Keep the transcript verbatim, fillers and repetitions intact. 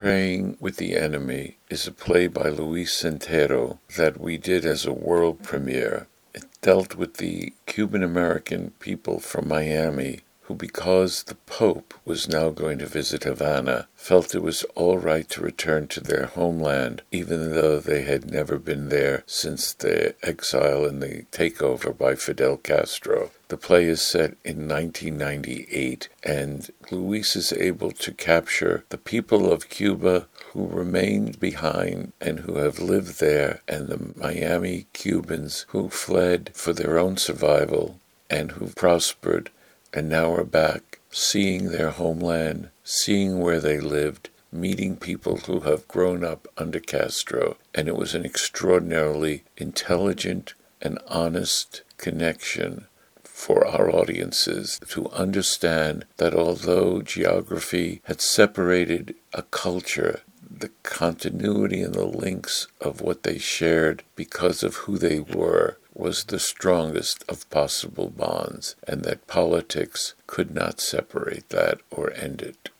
Praying with the Enemy is a play by Luis Centero that we did as a world premiere. It dealt with the Cuban-American people from Miami who, because the Pope was now going to visit Havana, felt it was all right to return to their homeland, even though they had never been there since the exile and the takeover by Fidel Castro. The play is set in nineteen ninety-eight, and Luis is able to capture the people of Cuba who remained behind and who have lived there, and the Miami Cubans who fled for their own survival and who prospered and now are back, seeing their homeland, seeing where they lived, meeting people who have grown up under Castro. And it was an extraordinarily intelligent and honest connection for our audiences to understand that although geography had separated a culture, the continuity and the links of what they shared because of who they were was the strongest of possible bonds, and that politics could not separate that or end it.